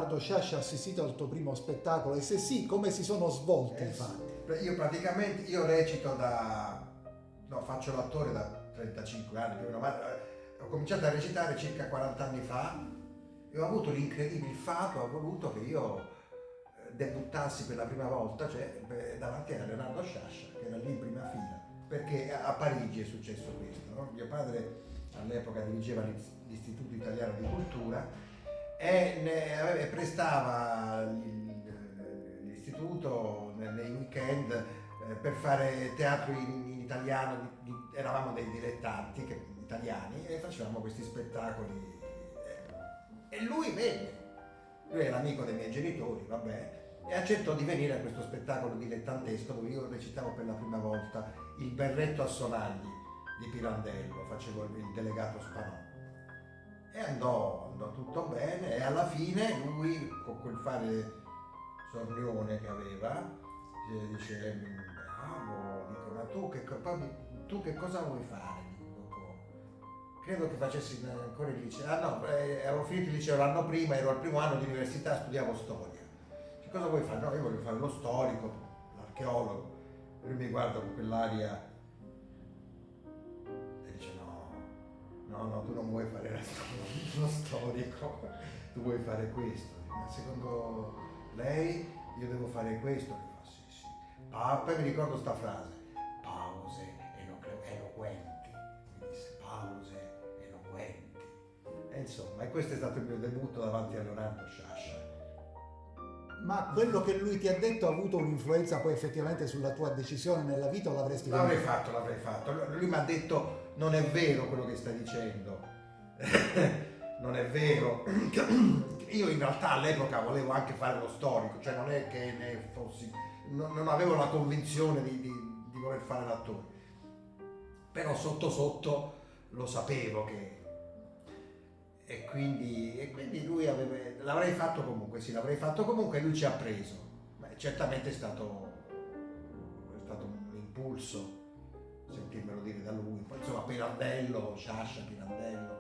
Leonardo Sciascia assistito al tuo primo spettacolo e se sì, come si sono svolti i fatti? Io praticamente, recito faccio l'attore da 35 anni, più o meno, ma ho cominciato a recitare circa 40 anni fa e ho avuto l'incredibile fatto, ho voluto che io debuttassi per la prima volta, cioè davanti a Leonardo Sciascia, che era lì in prima fila, perché a Parigi è successo questo, no? Mio padre all'epoca dirigeva l'Istituto Italiano di Cultura e prestava l'istituto nei weekend per fare teatro in italiano, eravamo dei dilettanti italiani e facevamo questi spettacoli e lui venne, lui era amico dei miei genitori, vabbè, e accettò di venire a questo spettacolo dilettantesco dove io recitavo per la prima volta Il berretto a sonagli di Pirandello, facevo il delegato Spanò e andò tutto bene e alla fine lui con quel fare sornione che aveva dice bravo, dico ma tu che cosa vuoi fare? Credo che facessi ancora il liceo, avevo finito il liceo l'anno prima, ero al primo anno di università, studiavo storia. Che cosa vuoi fare? No, io voglio fare lo storico, l'archeologo. Lui mi guarda con quell'aria e dice no, tu non vuoi fare lo storico, tu vuoi fare questo. Ma secondo lei io devo fare questo? Io fa sì. Poi mi ricordo sta frase, pause eloquenti, mi disse pause eloquenti. E insomma, e questo è stato il mio debutto davanti a Leonardo Sciascia. Ma quello che lui ti ha detto ha avuto un'influenza poi effettivamente sulla tua decisione nella vita o l'avresti L'avrei fatto. Lui mi ha detto non è vero quello che stai dicendo. Non è vero. Io in realtà all'epoca volevo anche fare lo storico, cioè non è che ne fossi, non avevo la convinzione di voler fare l'attore. Però sotto lo sapevo che e quindi lui l'avrei fatto comunque e lui ci ha preso. Ma certamente è stato un impulso sentirmelo dire da lui. Poi insomma Pirandello, Sciascia, Pirandello.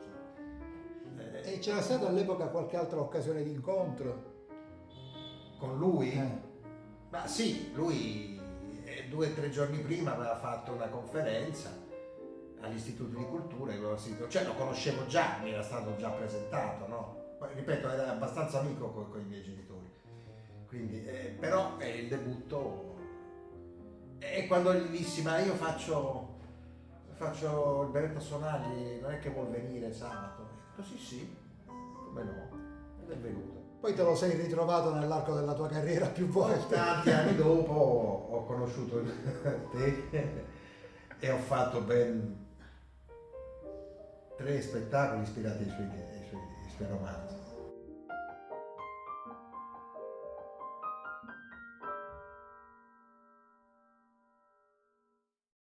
E c'era stata all'epoca qualche altra occasione di incontro? Con lui? Ma sì, lui 2 o 3 giorni prima aveva fatto una conferenza all'Istituto di Cultura, cioè lo conoscevo già, mi era stato già presentato, no? Poi, ripeto, era abbastanza amico con i miei genitori, quindi, però il debutto, e quando gli dissi ma io faccio il berretto a sonagli, non è che vuol venire sabato? E ho detto sì, come no, ed è venuto. Poi te lo sei ritrovato nell'arco della tua carriera più volte. Tanti anni dopo ho conosciuto te e ho fatto ben 3 spettacoli ispirati ai suoi idee.